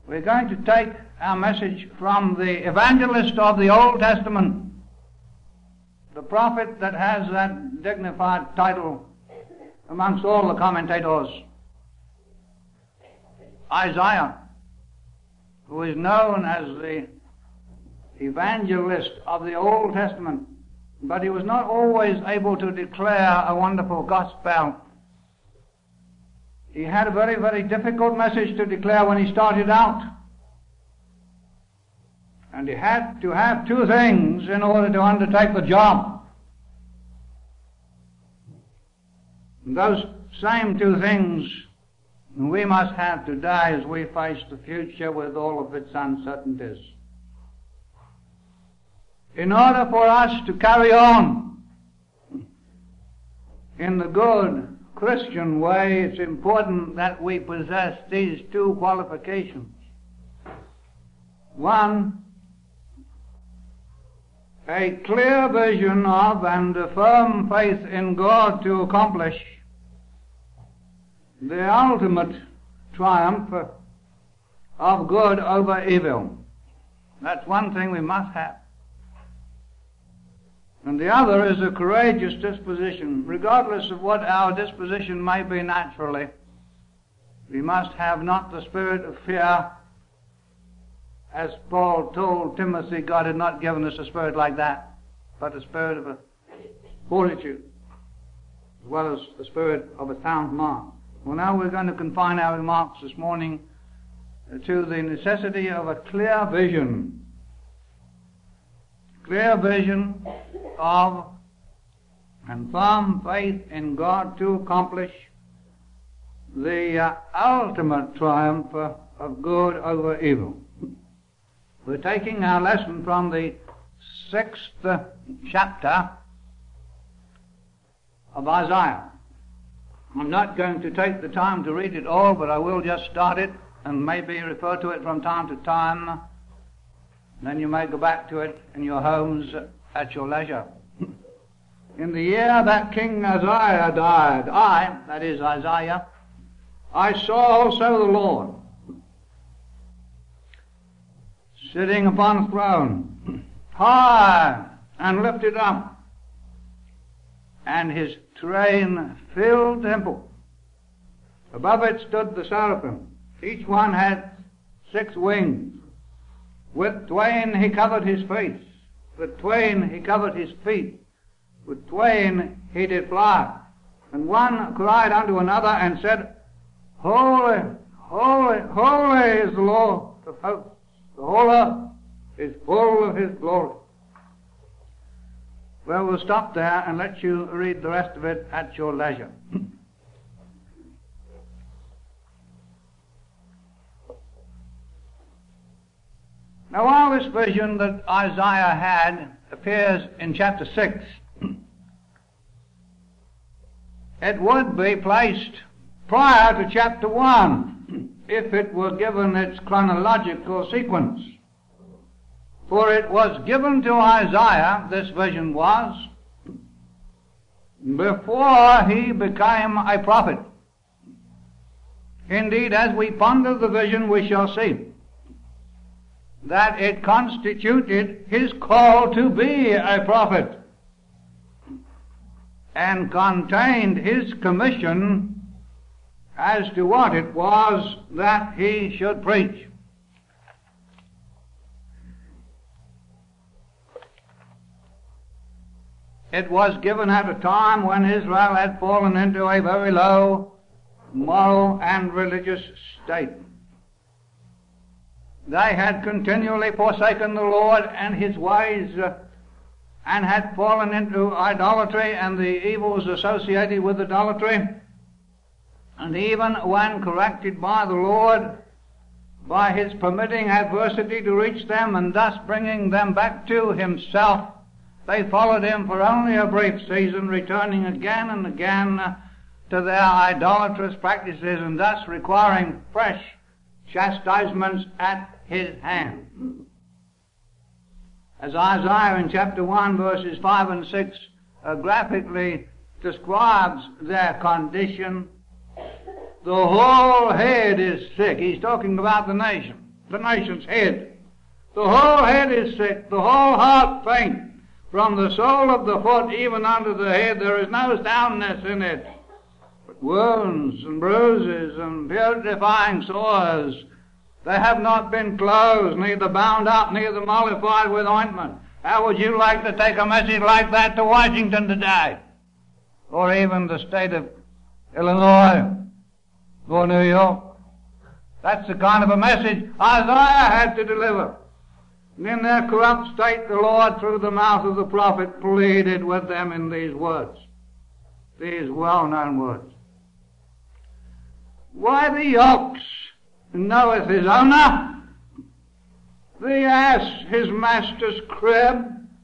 We're going to take our message from the evangelist of the Old Testament, the prophet that has that dignified title amongst all the commentators, Isaiah, who is known as the evangelist of the Old Testament, but he was not always able to declare a wonderful gospel. He had a very, very difficult message to declare when he started out. And he had to have two things in order to undertake the job. And those same two things we must have today as we face the future with all of its uncertainties. In order for us to carry on in the good Christian way, it's important that we possess these two qualifications. One, a clear vision of and a firm faith in God to accomplish the ultimate triumph of good over evil. That's one thing we must have. And the other is a courageous disposition. Regardless of what our disposition may be naturally, we must have not the spirit of fear. As Paul told Timothy, God had not given us a spirit like that, but a spirit of a fortitude, as well as the spirit of a sound mind. Well, now we're going to confine our remarks this morning to the necessity of a clear vision. Clear vision of and firm faith in God to accomplish the ultimate triumph of good over evil. We're taking our lesson from the 6th chapter of Isaiah. I'm not going to take the time to read it all, but I will just start it and maybe refer to it from time to time. Then you may go back to it in your homes at your leisure. In the year that King Uzziah died, that is Isaiah, I saw also the Lord sitting upon a throne, high and lifted up, and his train filled the temple. Above it stood the seraphim. Each one had 6 wings. With twain he covered his face, with twain he covered his feet, with twain he did fly. And one cried unto another and said, Holy, holy, holy is the Lord of hosts. The whole earth is full of his glory. Well, we'll stop there and let you read the rest of it at your leisure. Now, while this vision that Isaiah had appears in chapter 6, it would be placed prior to chapter 1 if it were given its chronological sequence. For it was given to Isaiah, this vision was, before he became a prophet. Indeed, as we ponder the vision, we shall see that it constituted his call to be a prophet and contained his commission as to what it was that he should preach. It was given at a time when Israel had fallen into a very low moral and religious state. They had continually forsaken the Lord and his ways and had fallen into idolatry and the evils associated with idolatry. And even when corrected by the Lord, by his permitting adversity to reach them and thus bringing them back to himself, they followed him for only a brief season, returning again and again to their idolatrous practices and thus requiring fresh chastisements at his hand. As Isaiah in chapter 1 verses 5 and 6 graphically describes their condition, the whole head is sick. He's talking about the nation. the nation's head. The whole head is sick, the whole heart faint. From the sole of the foot even unto the head there is no soundness in it, but wounds and bruises and beautifying sores. They have not been closed, neither bound up, neither mollified with ointment. How would you like to take a message like that to Washington today? Or even the state of Illinois or New York? That's the kind of a message Isaiah had to deliver. And in their corrupt state, the Lord, through the mouth of the prophet, pleaded with them in these words, these well-known words. Why, the ox knoweth his owner, the ass his master's crib,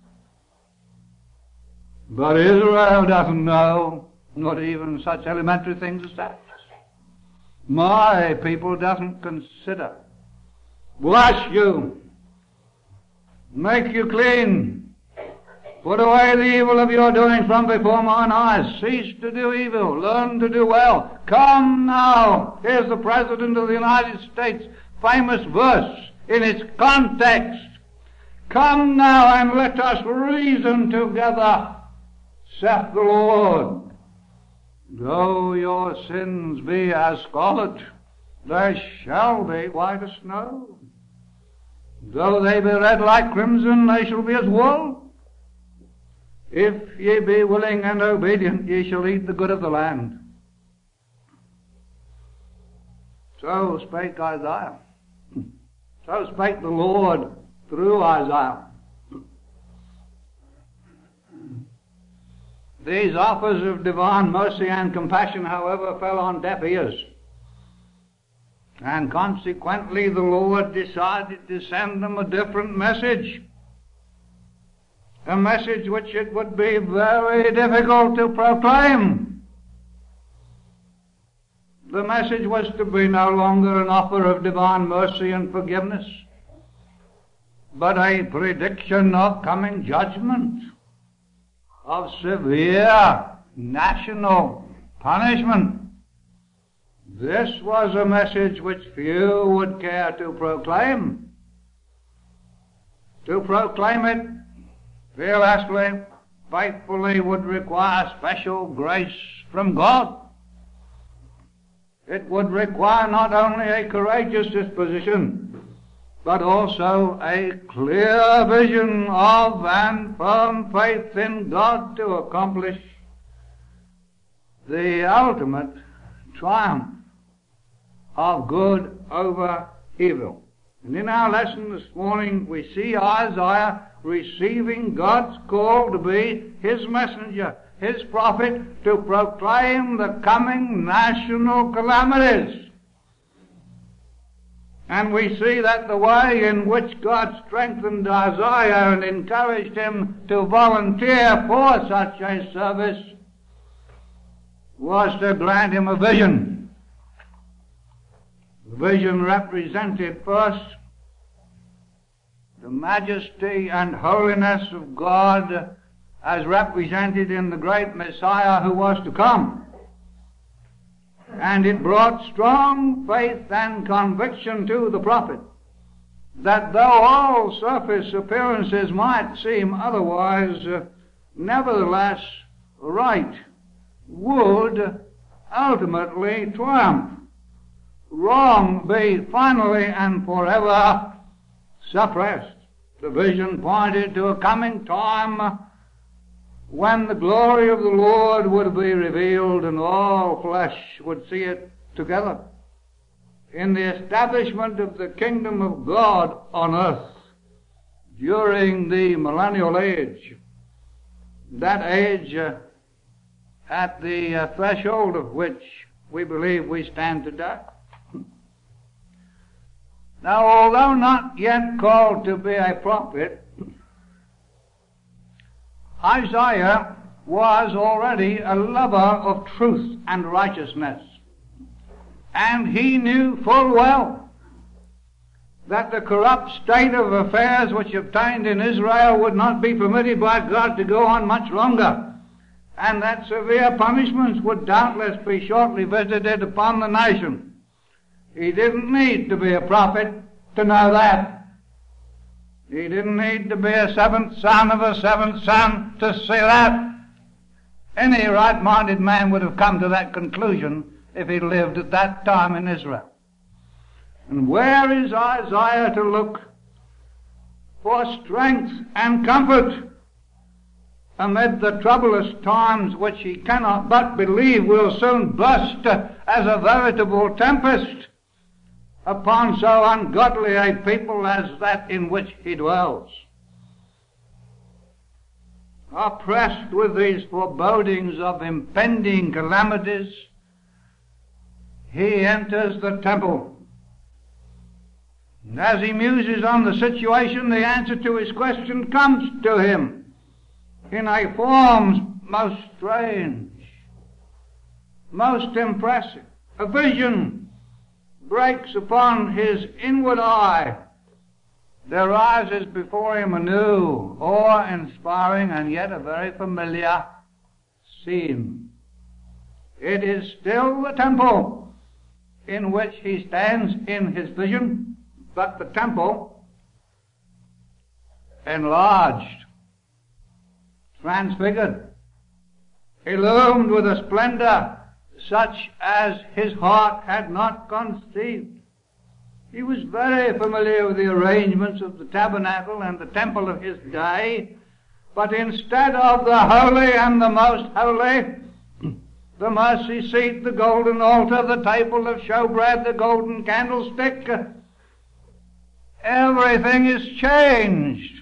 but Israel doesn't know not even such elementary things as that. My people doesn't consider. Wash you, make you clean, put away the evil of your doing from before mine eyes. Cease to do evil, learn to do well. Come now. Here's the President of the United States' famous verse in its context. Come now and let us reason together, saith the Lord. Though your sins be as scarlet, they shall be white as snow. Though they be red like crimson, they shall be as wool. If ye be willing and obedient, ye shall eat the good of the land. So spake Isaiah. So spake the Lord through Isaiah. These offers of divine mercy and compassion, however, fell on deaf ears. And consequently the Lord decided to send them a different message. A message which it would be very difficult to proclaim. The message was to be no longer an offer of divine mercy and forgiveness, but a prediction of coming judgment, of severe national punishment. This was a message which few would care to proclaim. To proclaim it fearlessly, faithfully, would require special grace from God. It would require not only a courageous disposition, but also a clear vision of and firm faith in God to accomplish the ultimate triumph of good over evil. And in our lesson this morning we see Isaiah receiving God's call to be his messenger, his prophet, to proclaim the coming national calamities. And we see that the way in which God strengthened Isaiah and encouraged him to volunteer for such a service was to grant him a vision. The vision represented first the majesty and holiness of God as represented in the great Messiah who was to come. And it brought strong faith and conviction to the prophet that though all surface appearances might seem otherwise, nevertheless right would ultimately triumph, wrong be finally and forever suppressed. The vision pointed to a coming time when the glory of the Lord would be revealed and all flesh would see it together in the establishment of the kingdom of God on earth during the millennial age, that age at the threshold of which we believe we stand today. Now, although not yet called to be a prophet, Isaiah was already a lover of truth and righteousness, and he knew full well that the corrupt state of affairs which obtained in Israel would not be permitted by God to go on much longer, and that severe punishments would doubtless be shortly visited upon the nation. He didn't need to be a prophet to know that. He didn't need to be a seventh son of a seventh son to see that. Any right-minded man would have come to that conclusion if he lived at that time in Israel. And where is Isaiah to look for strength and comfort amid the troublous times which he cannot but believe will soon burst as a veritable tempest upon so ungodly a people as that in which he dwells? Oppressed with these forebodings of impending calamities, he enters the temple. And as he muses on the situation, the answer to his question comes to him in a form most strange, most impressive. A vision breaks upon his inward eye. There rises before him a new, awe-inspiring, and yet a very familiar scene. It is still the temple in which he stands in his vision, but the temple enlarged, transfigured, illumined with a splendor such as his heart had not conceived. He was very familiar with the arrangements of the tabernacle and the temple of his day, but instead of the holy and the most holy, the mercy seat, the golden altar, the table of showbread, the golden candlestick, everything is changed.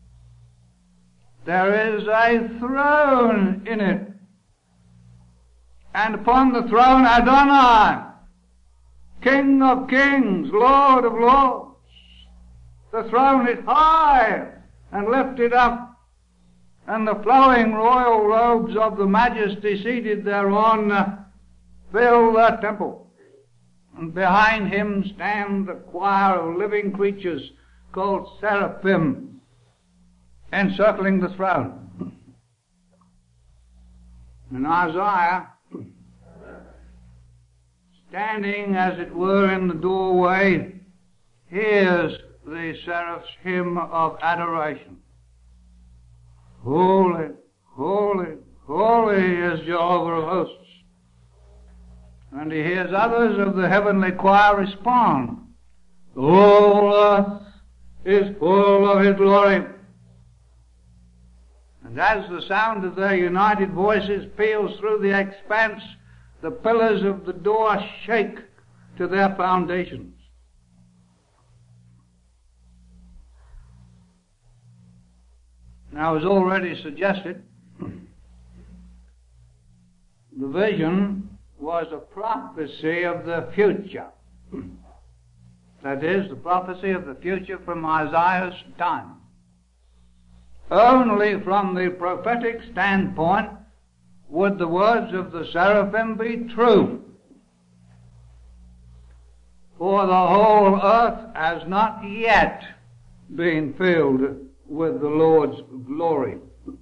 There is a throne in it, and upon the throne Adonai, King of kings, Lord of lords. The throne is high and lifted up, and the flowing royal robes of the majesty seated thereon fill the temple. And behind him stand the choir of living creatures called seraphim, encircling the throne. And Isaiah, standing as it were in the doorway, hears the seraph's hymn of adoration. Holy, holy, holy is Jehovah of hosts. And he hears others of the heavenly choir respond, the whole earth is full of his glory. And as the sound of their united voices peals through the expanse, the pillars of the door shake to their foundations. Now, as already suggested, the vision was a prophecy of the future. That is, the prophecy of the future from Isaiah's time. Only from the prophetic standpoint would the words of the seraphim be true. For the whole earth has not yet been filled with the Lord's glory.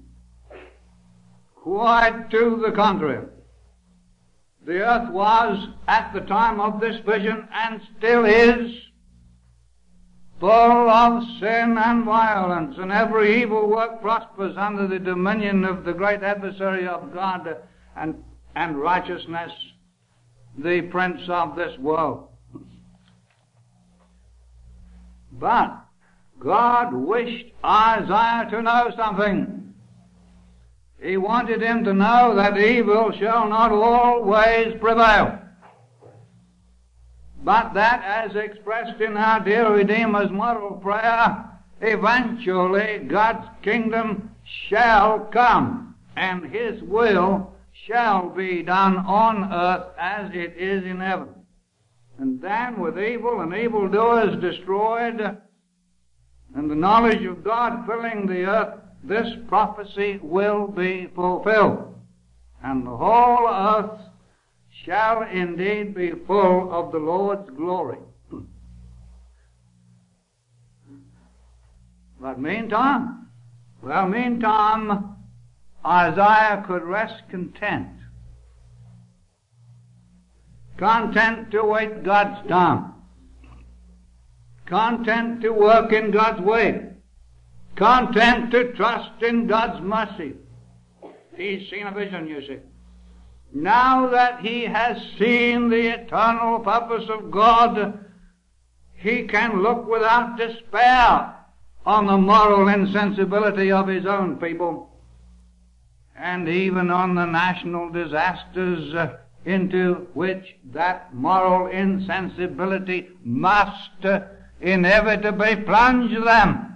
Quite to the contrary. The earth was, at the time of this vision, and still is, full of sin and violence, and every evil work prospers under the dominion of the great adversary of God and righteousness, the prince of this world. But God wished Isaiah to know something. He wanted him to know that evil shall not always prevail, but that, as expressed in our dear Redeemer's model prayer, eventually God's kingdom shall come, and his will shall be done on earth as it is in heaven. And then, with evil and evildoers destroyed, and the knowledge of God filling the earth, this prophecy will be fulfilled, and the whole earth shall indeed be full of the Lord's glory. But meantime, Isaiah could rest content to wait God's time. content to work in God's way, content to trust in God's mercy. He's seen a vision, you see. Now that he has seen the eternal purpose of God, he can look without despair on the moral insensibility of his own people, and even on the national disasters into which that moral insensibility must inevitably plunge them.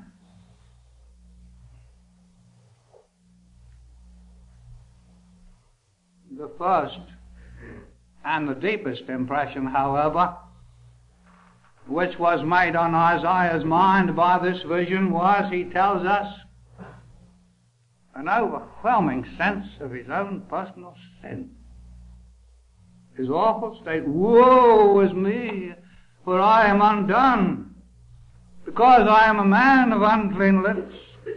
The first and the deepest impression, however, which was made on Isaiah's mind by this vision was, he tells us, an overwhelming sense of his own personal sin. His awful state, woe is me, for I am undone, because I am a man of unclean lips.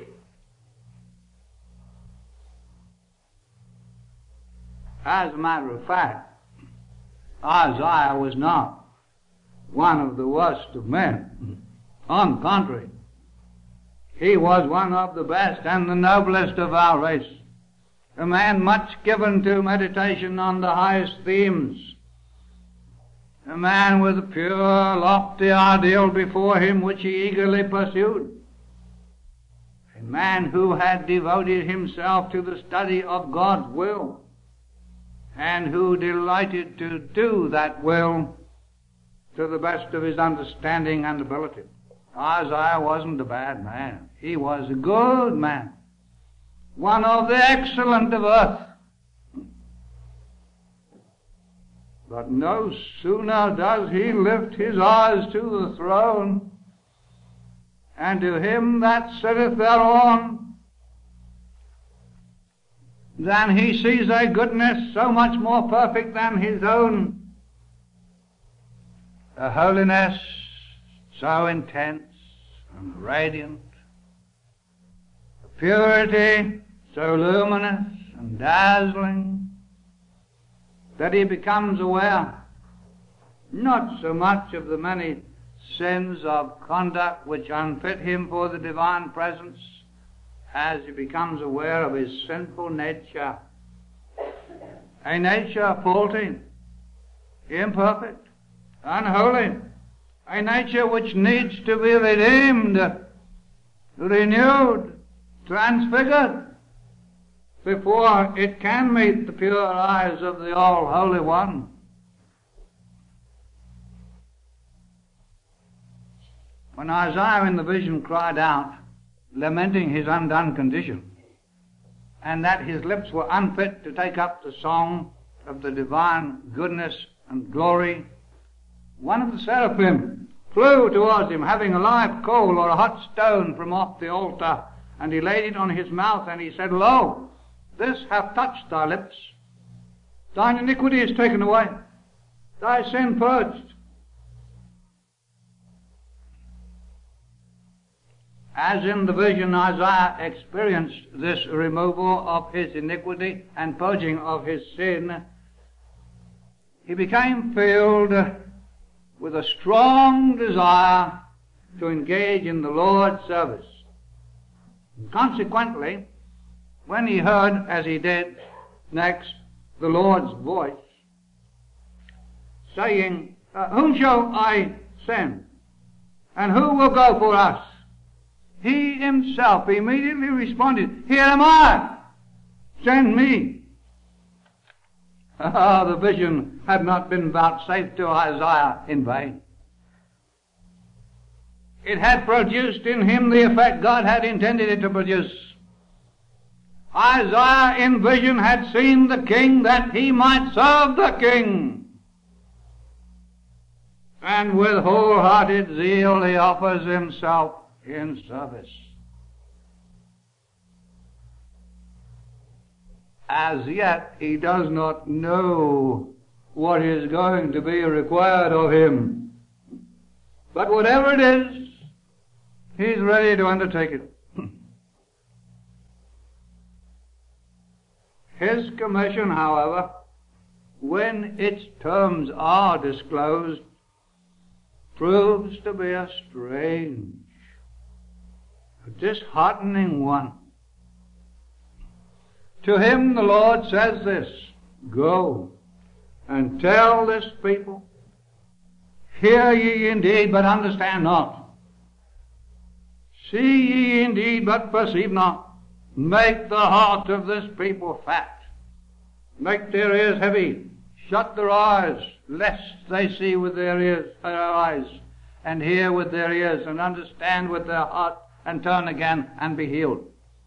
As a matter of fact, Isaiah was not one of the worst of men. On the contrary, he was one of the best and the noblest of our race, a man much given to meditation on the highest themes, a man with a pure, lofty ideal before him which he eagerly pursued, a man who had devoted himself to the study of God's will, and who delighted to do that will to the best of his understanding and ability. Isaiah wasn't a bad man. He was a good man, one of the excellent of earth. But no sooner does he lift his eyes to the throne, and to him that sitteth thereon, than he sees a goodness so much more perfect than his own, a holiness so intense and radiant, a purity so luminous and dazzling, that he becomes aware not so much of the many sins of conduct which unfit him for the divine presence, as he becomes aware of his sinful nature, a nature faulty, imperfect, unholy, a nature which needs to be redeemed, renewed, transfigured, before it can meet the pure eyes of the All-Holy One. When Isaiah in the vision cried out, lamenting his undone condition, and that his lips were unfit to take up the song of the divine goodness and glory, one of the seraphim flew towards him, having a live coal or a hot stone from off the altar, and he laid it on his mouth, and he said, Lo, this hath touched thy lips. Thine iniquity is taken away, thy sin purged. As in the vision Isaiah experienced this removal of his iniquity and purging of his sin, he became filled with a strong desire to engage in the Lord's service. And consequently, when he heard, as he did next, the Lord's voice, saying, Whom shall I send? And who will go for us? He himself immediately responded, Here am I, send me. The vision had not been vouchsafed to Isaiah in vain. It had produced in him the effect God had intended it to produce. Isaiah in vision had seen the king that he might serve the king. And with wholehearted zeal he offers himself in service. As yet he does not know what is going to be required of him. But whatever it is, he's ready to undertake it. His commission, however, when its terms are disclosed, proves to be a strange, a disheartening one. To him the Lord says this, "Go and tell this people, hear ye indeed, but understand not. See ye indeed, but perceive not. Make the heart of this people fat. Make their ears heavy. Shut their eyes, lest they see with their eyes, and hear with their ears, and understand with their heart, and turn again and be healed."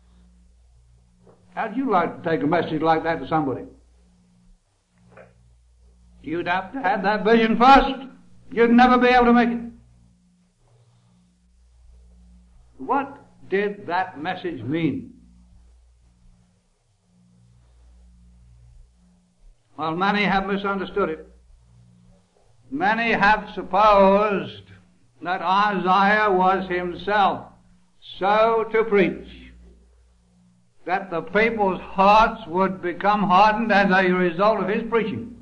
How'd you like to take a message like that to somebody? You'd have to have that vision first. You'd never be able to make it. What did that message mean? Well, many have misunderstood it. Many have supposed that Isaiah was himself so to preach that the people's hearts would become hardened as a result of his preaching,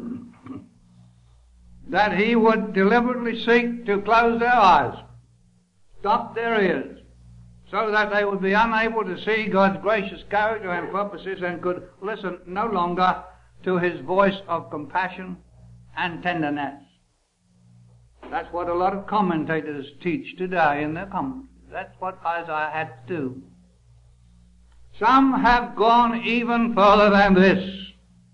that he would deliberately seek to close their eyes, stop their ears, so that they would be unable to see God's gracious character and purposes, and could listen no longer to his voice of compassion and tenderness. That's what a lot of commentators teach today in their commentaries. That's what Isaiah had to do. Some have gone even further than this.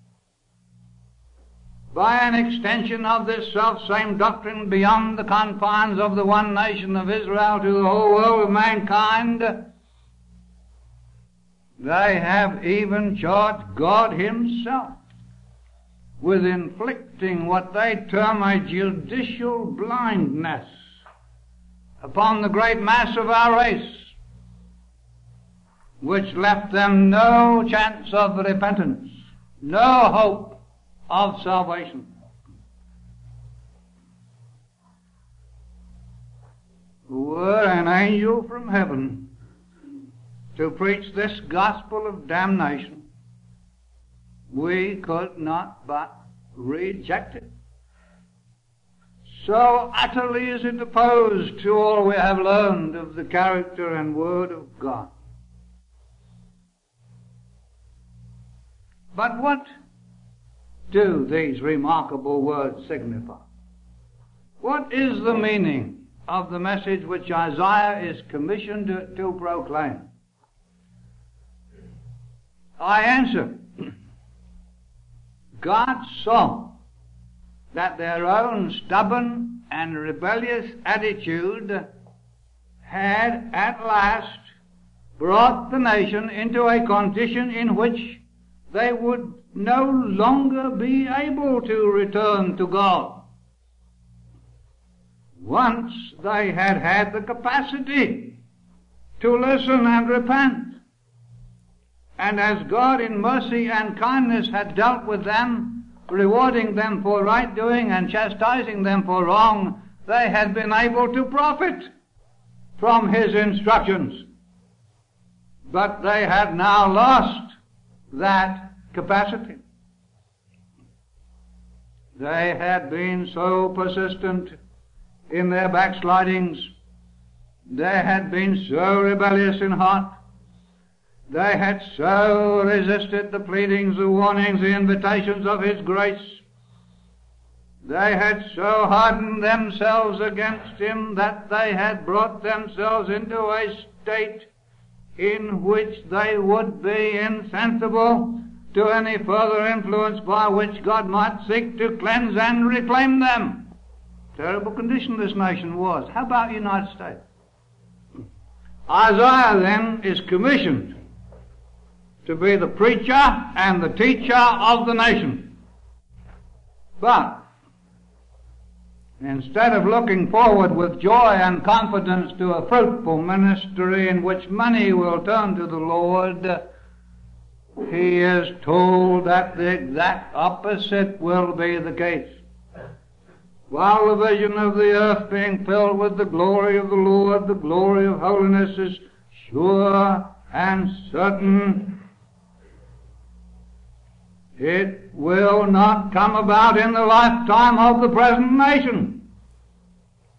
By an extension of this self-same doctrine beyond the confines of the one nation of Israel to the whole world of mankind, they have even charged God himself with inflicting what they term a judicial blindness upon the great mass of our race, which left them no chance of repentance, no hope of salvation. Were an angel from heaven to preach this gospel of damnation, we could not but reject it. So utterly is it opposed to all we have learned of the character and word of God. But what do these remarkable words signify? What is the meaning of the message which Isaiah is commissioned to proclaim? I answer, God saw that their own stubborn and rebellious attitude had at last brought the nation into a condition in which they would no longer be able to return to God. Once they had had the capacity to listen and repent, and as God in mercy and kindness had dealt with them, rewarding them for right doing and chastising them for wrong, they had been able to profit from his instructions. But they had now lost that capacity. They had been so persistent in their backslidings. They had been so rebellious in heart. They had so resisted the pleadings, the warnings, the invitations of his grace. They had so hardened themselves against him that they had brought themselves into a state in which they would be insensible to any further influence by which God might seek to cleanse and reclaim them. Terrible condition this nation was. How about the United States? Isaiah then is commissioned to be the preacher and the teacher of the nation. But instead of looking forward with joy and confidence to a fruitful ministry in which many will turn to the Lord, he is told that the exact opposite will be the case. While the vision of the earth being filled with the glory of the Lord, the glory of holiness is sure and certain, it will not come about in the lifetime of the present nation.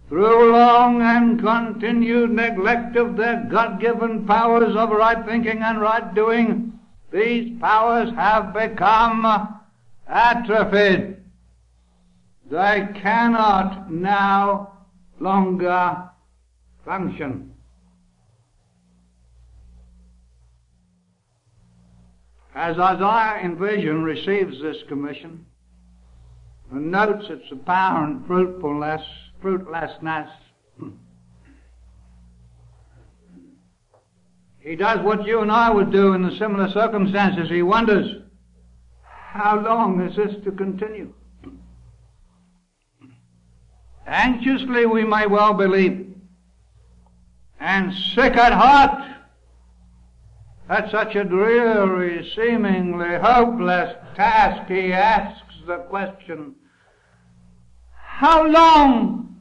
through long and continued neglect of their God-given powers of right thinking and right doing, these powers have become atrophied. They cannot now longer function. As Isaiah in vision receives this commission and notes its apparent fruitlessness, he does what you and I would do in the similar circumstances. He wonders, how long is this to continue? Anxiously we may well believe, and sick at heart at such a dreary, seemingly hopeless task, he asks the question, how long?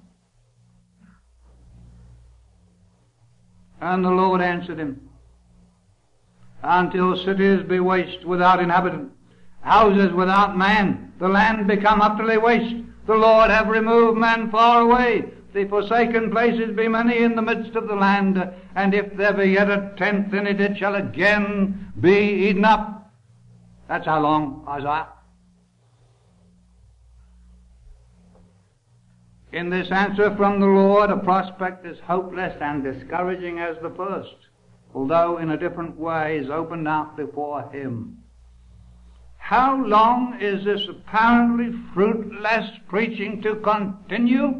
And the Lord answered him, until cities be waste without inhabitant, houses without man, the land become utterly waste, the Lord have removed man far away, the forsaken places be many in the midst of the land, and if there be yet a tenth in it, it shall again be eaten up. That's how long, Isaiah. In this answer from the Lord, a prospect as hopeless and discouraging as the first, although in a different way, is opened out before him. How long is this apparently fruitless preaching to continue?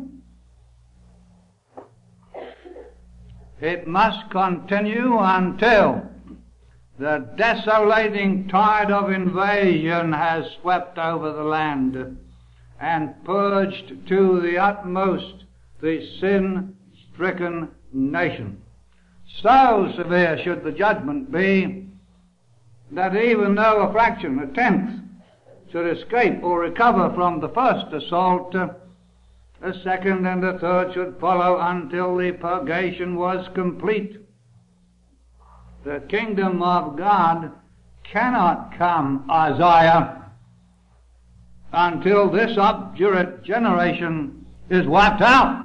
It must continue until the desolating tide of invasion has swept over the land and purged to the utmost the sin-stricken nation. So severe should the judgment be that even though a fraction, a tenth, should escape or recover from the first assault, a second and a third should follow until the purgation was complete. The kingdom of God cannot come, Isaiah, until this obdurate generation is wiped out.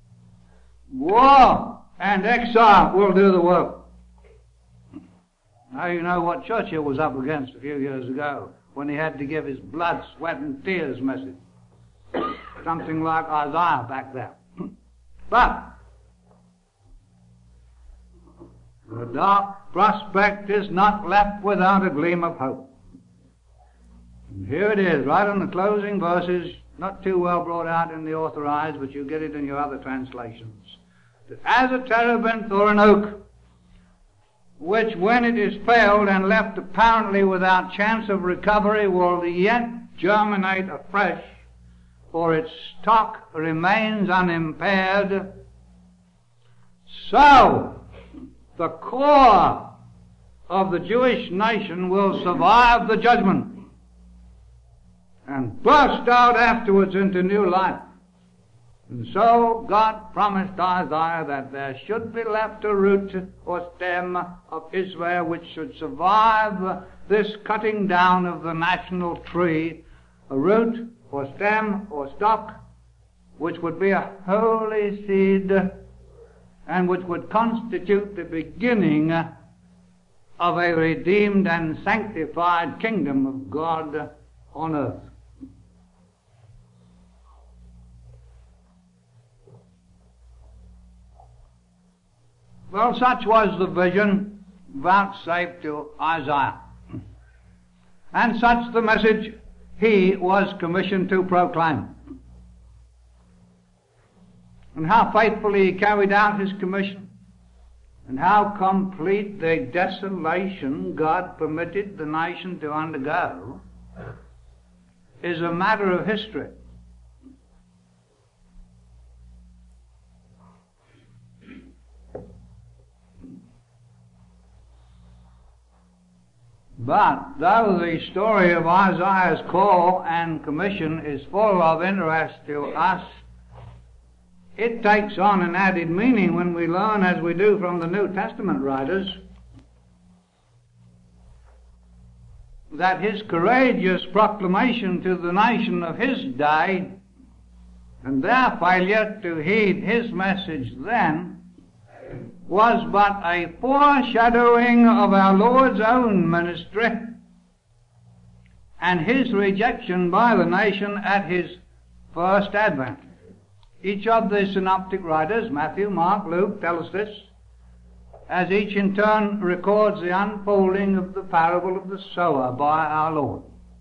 War and exile will do the work. Now you know what Churchill was up against a few years ago when he had to give his blood, sweat and tears message. Something like Isaiah back there. But the dark prospect is not left without a gleam of hope. And here it is, right in the closing verses, not too well brought out in the Authorized, but you get it in your other translations. That as a terebinth or an oak, which when it is felled and left apparently without chance of recovery will yet germinate afresh, for its stock remains unimpaired, so the core of the Jewish nation will survive the judgment and burst out afterwards into new life. And so God promised Isaiah that there should be left a root or stem of Israel which should survive this cutting down of the national tree, a root or stem or stock which would be a holy seed and which would constitute the beginning of a redeemed and sanctified kingdom of God on earth. Well, such was the vision vouchsafed to Isaiah, and such the message he was commissioned to proclaim. And how faithfully he carried out his commission, and how complete the desolation God permitted the nation to undergo, is a matter of history. But though the story of Isaiah's call and commission is full of interest to us, it takes on an added meaning when we learn, as we do from the New Testament writers, that his courageous proclamation to the nation of his day And their failure to heed his message then was but a foreshadowing of our Lord's own ministry and his rejection by the nation at his first advent. Each of the synoptic writers, Matthew, Mark, Luke, tell us this, as each in turn records the unfolding of the parable of the sower by our Lord.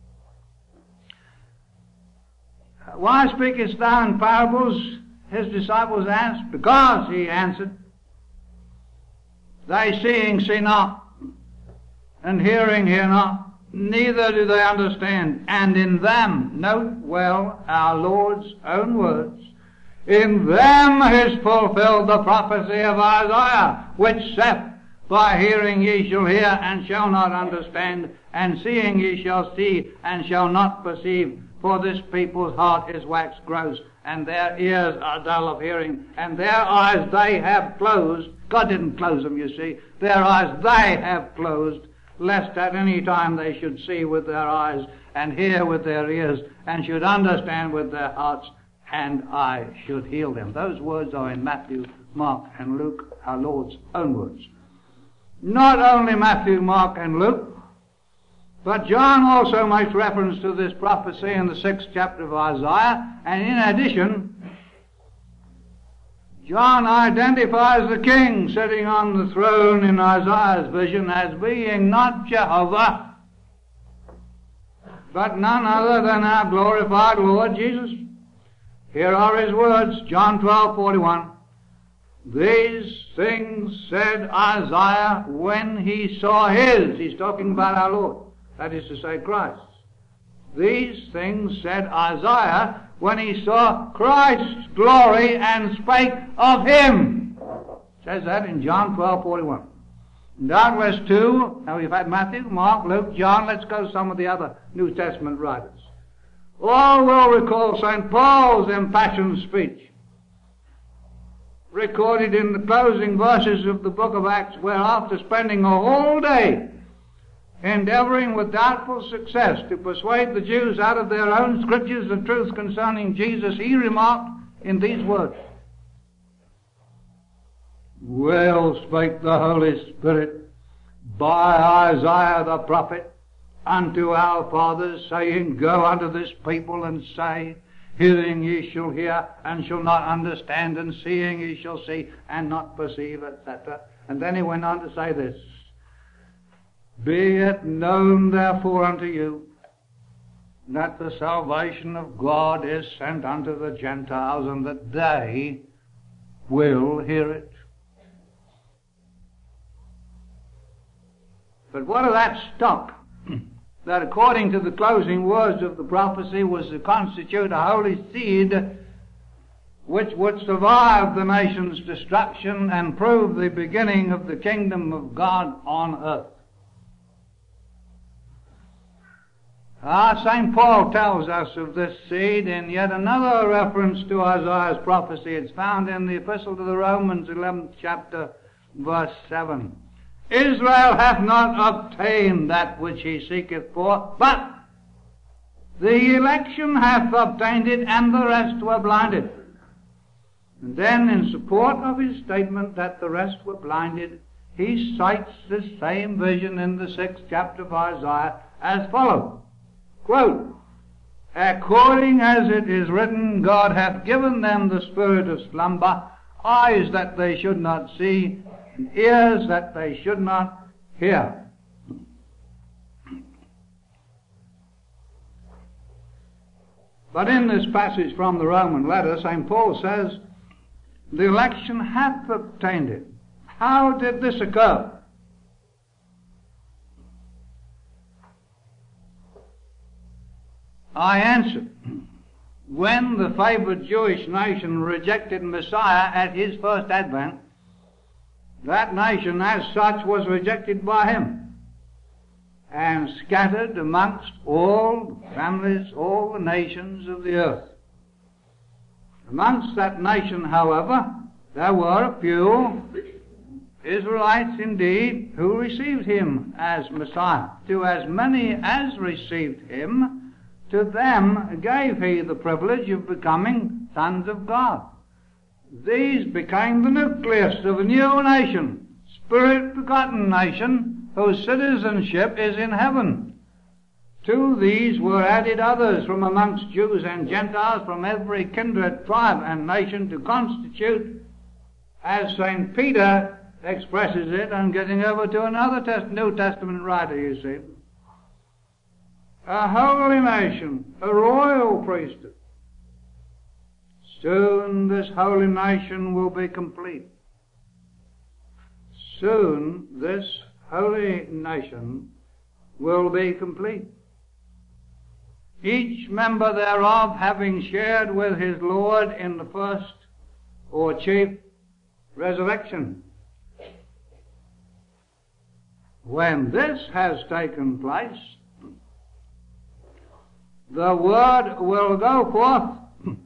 Why speakest thou in parables? His disciples asked. Because, he answered, they seeing see not, and hearing hear not, neither do they understand. And in them, note well our Lord's own words, in them is fulfilled the prophecy of Isaiah, which saith, by hearing ye shall hear, and shall not understand, and seeing ye shall see, and shall not perceive. For this people's heart is waxed gross, and their ears are dull of hearing, and their eyes they have closed. God didn't close them, you see. Their eyes they have closed, lest at any time they should see with their eyes, and hear with their ears, and should understand with their hearts, and I should heal them. Those words are in Matthew, Mark, and Luke, our Lord's own words. Not only Matthew, Mark, and Luke, but John also makes reference to this prophecy in the 6th chapter of Isaiah, and in addition, John identifies the king sitting on the throne in Isaiah's vision as being not Jehovah, but none other than our glorified Lord Jesus. Here are his words, John 12:41. These things said Isaiah when he saw he's talking about our Lord, that is to say Christ. These things said Isaiah when he saw Christ's glory and spake of him. It says that in John 12:41. Doubtless too, now we've had Matthew, Mark, Luke, John, let's go to some of the other New Testament writers. All will recall St. Paul's impassioned speech, recorded in the closing verses of the book of Acts, where after spending a whole day endeavoring with doubtful success to persuade the Jews out of their own scriptures the truth concerning Jesus, he remarked in these words, well spake the Holy Spirit by Isaiah the prophet unto our fathers, saying, go unto this people and say, hearing ye shall hear and shall not understand, and seeing ye shall see and not perceive, etc. And then he went on to say this, be it known therefore unto you that the salvation of God is sent unto the Gentiles, and that they will hear it. But what of that stock that according to the closing words of the prophecy was to constitute a holy seed which would survive the nation's destruction and prove the beginning of the kingdom of God on earth? St. Paul tells us of this seed in yet another reference to Isaiah's prophecy. It's found in the Epistle to the Romans, 11th chapter, verse 7. Israel hath not obtained that which he seeketh for, but the election hath obtained it, and the rest were blinded. And then, in support of his statement that the rest were blinded, he cites the same vision in the 6th chapter of Isaiah as follows. Quote, according as it is written, God hath given them the spirit of slumber, eyes that they should not see, and ears that they should not hear. But in this passage from the Roman letter, St. Paul says, the election hath obtained it. How did this occur? I answer, when the favored Jewish nation rejected Messiah at his first advent, that nation as such was rejected by him and scattered amongst all families, all the nations of the earth. Amongst that nation, however, there were a few Israelites indeed who received him as Messiah. To as many as received him, to them gave he the privilege of becoming sons of God. These became the nucleus of a new nation, Spirit-begotten nation, whose citizenship is in heaven. To these were added others from amongst Jews and Gentiles, from every kindred, tribe, and nation, to constitute, as St. Peter expresses it, and getting over to another New Testament writer, you see, a holy nation, a royal priesthood. Soon this holy nation will be complete. Soon this holy nation will be complete. Each member thereof having shared with his Lord in the first or chief resurrection. When this has taken place, the word will go forth,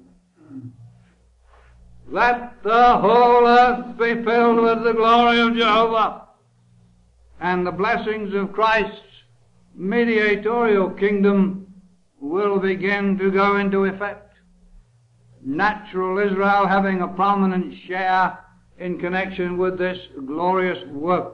let the whole earth be filled with the glory of Jehovah, and the blessings of Christ's mediatorial kingdom will begin to go into effect. Natural Israel having a prominent share in connection with this glorious work.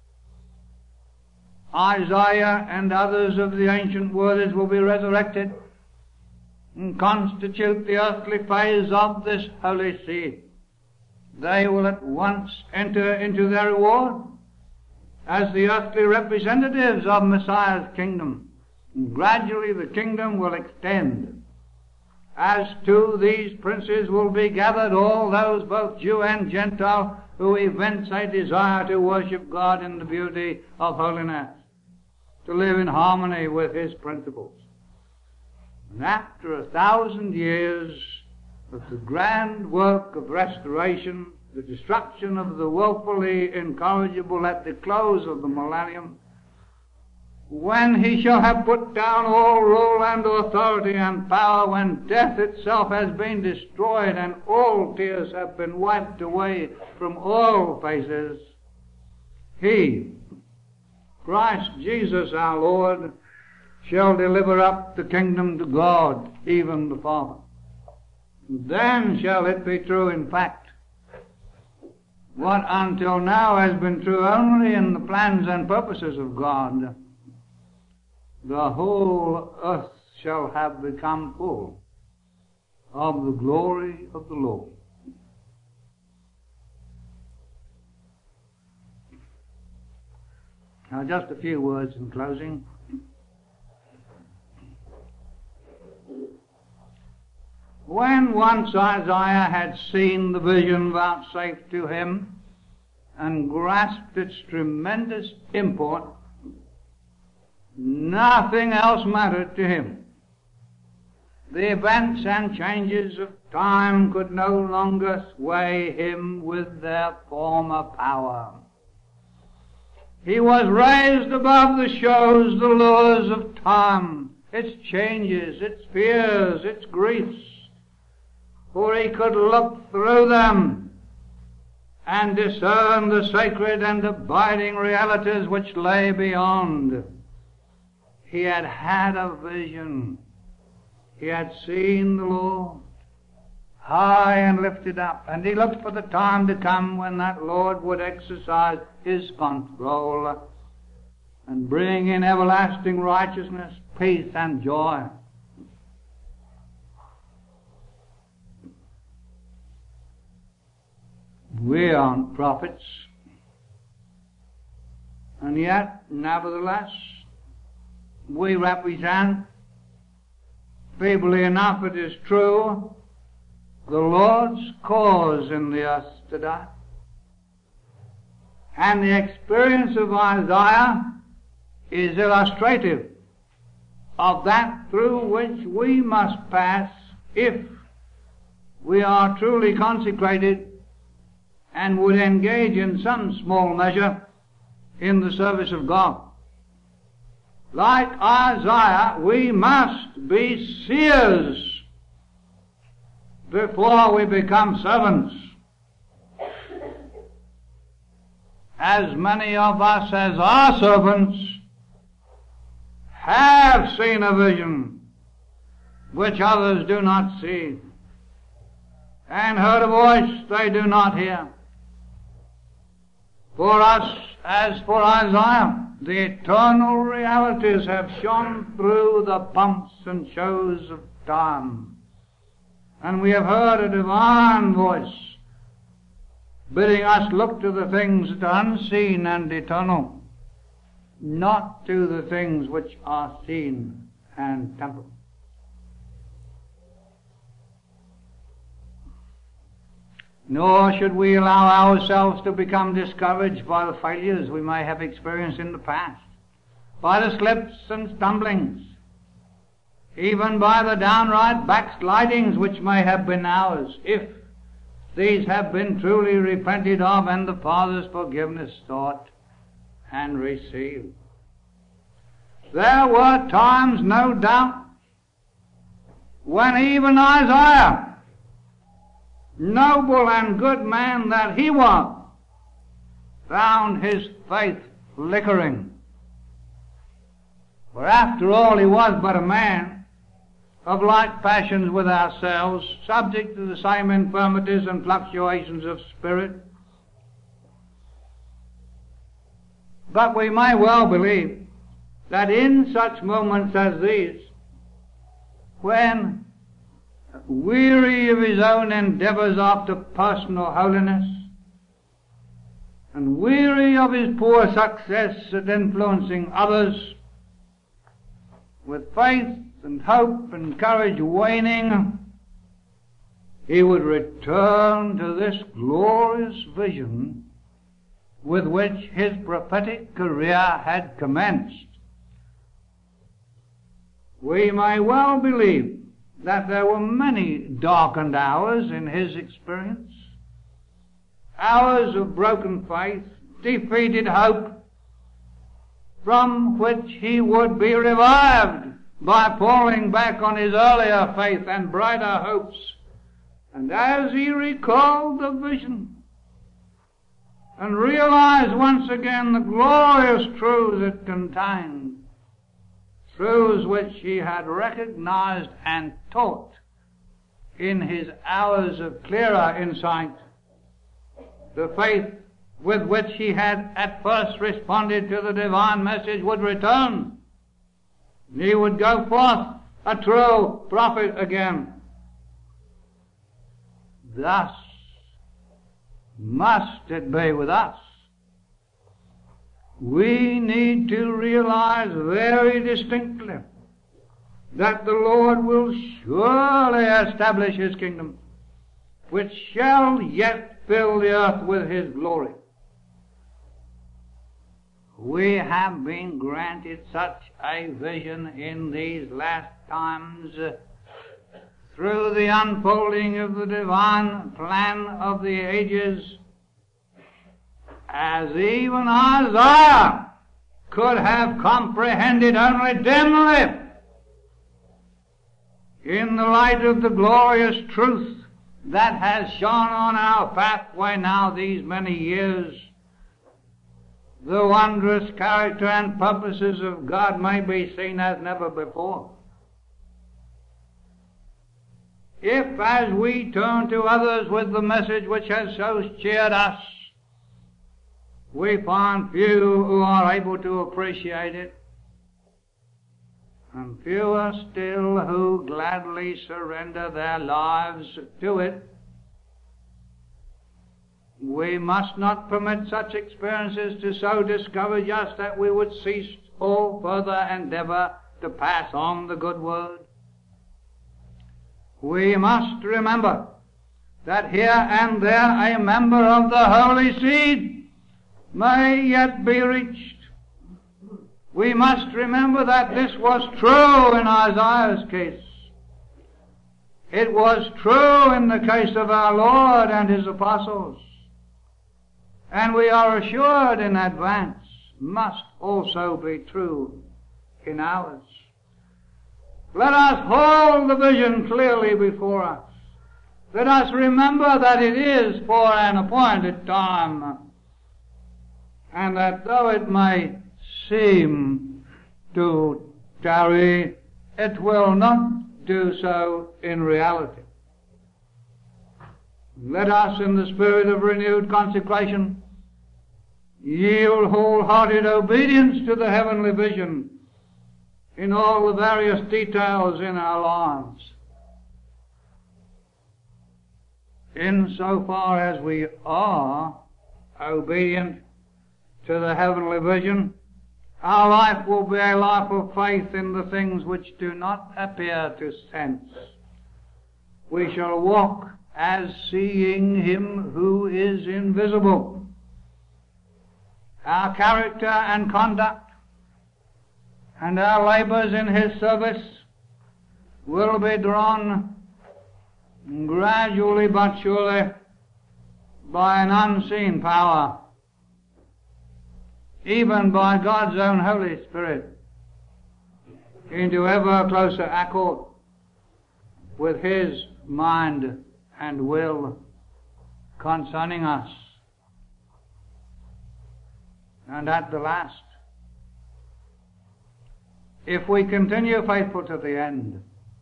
Isaiah and others of the ancient words will be resurrected and constitute the earthly phase of this holy seed. They will at once enter into their reward as the earthly representatives of Messiah's kingdom. And gradually the kingdom will extend. As to these princes will be gathered all those, both Jew and Gentile, who evince a desire to worship God in the beauty of holiness, to live in harmony with His principles. And after 1,000 years of the grand work of restoration, the destruction of the willfully incorrigible at the close of the millennium, when He shall have put down all rule and authority and power, when death itself has been destroyed and all tears have been wiped away from all faces, He, Christ Jesus our Lord, shall deliver up the kingdom to God, even the Father. Then shall it be true in fact, what until now has been true only in the plans and purposes of God. The whole earth shall have become full of the glory of the Lord. Now just a few words in closing. When once Isaiah had seen the vision vouchsafed to him and grasped its tremendous import, nothing else mattered to him. The events and changes of time could no longer sway him with their former power. He was raised above the shows, the lures of time, its changes, its fears, its griefs, for he could look through them and discern the sacred and abiding realities which lay beyond. He had had a vision. He had seen the Lord high and lifted up, and he looked for the time to come when that Lord would exercise His control and bring in everlasting righteousness, peace, and joy. We aren't prophets, and yet, nevertheless, we represent, feebly enough it is true, the Lord's cause in the earth today. And the experience of Isaiah is illustrative of that through which we must pass if we are truly consecrated and would engage in some small measure in the service of God. Like Isaiah, we must be seers before we become servants. As many of us as are servants have seen a vision which others do not see. and heard a voice they do not hear. For us, as for Isaiah, the eternal realities have shone through the pomps and shows of time, and we have heard a divine voice bidding us look to the things that are unseen and eternal, not to the things which are seen and temporal. Nor should we allow ourselves to become discouraged by the failures we may have experienced in the past, by the slips and stumblings, even by the downright backslidings which may have been ours, if these have been truly repented of and the Father's forgiveness sought and received. There were times, no doubt, when even Isaiah, noble and good man that he was, found his faith flickering. For after all, he was but a man of like passions with ourselves, subject to the same infirmities and fluctuations of spirit. But we may well believe that in such moments as these, when weary of his own endeavours after personal holiness, and weary of his poor success at influencing others, with faith and hope and courage waning, he would return to this glorious vision with which his prophetic career had commenced. We may well believe that there were many darkened hours in his experience, hours of broken faith, defeated hope, from which he would be revived by falling back on his earlier faith and brighter hopes. And as he recalled the vision and realized once again the glorious truths it contained, truths which he had recognized and taught in his hours of clearer insight, the faith with which he had at first responded to the divine message would return. He would go forth a true prophet again. Thus must it be with us. We need to realize very distinctly that the Lord will surely establish his kingdom, which shall yet fill the earth with his glory. We have been granted such a vision in these last times through the unfolding of the divine plan of the ages, as even Isaiah could have comprehended only dimly in the light of the glorious truth that has shone on our pathway now these many years. The wondrous character and purposes of God may be seen as never before. If, as we turn to others with the message which has so cheered us, we find few who are able to appreciate it, and fewer still who gladly surrender their lives to it, we must not permit such experiences to so discourage us that we would cease all further endeavour to pass on the good word. We must remember that here and there a member of the holy seed may yet be reached. We must remember that this was true in Isaiah's case. It was true in the case of our Lord and his apostles. And we are assured in advance must also be true in ours. Let us hold the vision clearly before us. Let us remember that it is for an appointed time, and that though it may seem to tarry, it will not do so in reality. Let us, in the spirit of renewed consecration, yield wholehearted obedience to the heavenly vision in all the various details in our lives. Insofar as we are obedient to the heavenly vision, our life will be a life of faith in the things which do not appear to sense. We shall walk as seeing Him who is invisible. Our character and conduct and our labors in His service will be drawn gradually but surely by an unseen power, even by God's own Holy Spirit, into ever closer accord with His mind and will concerning us. And at the last, if we continue faithful to the end,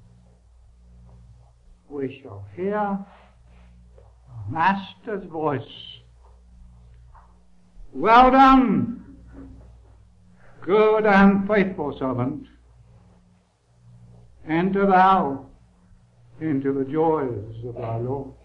we shall hear the Master's voice. Well done, good and faithful servant. Enter thou into the joys of thy Lord.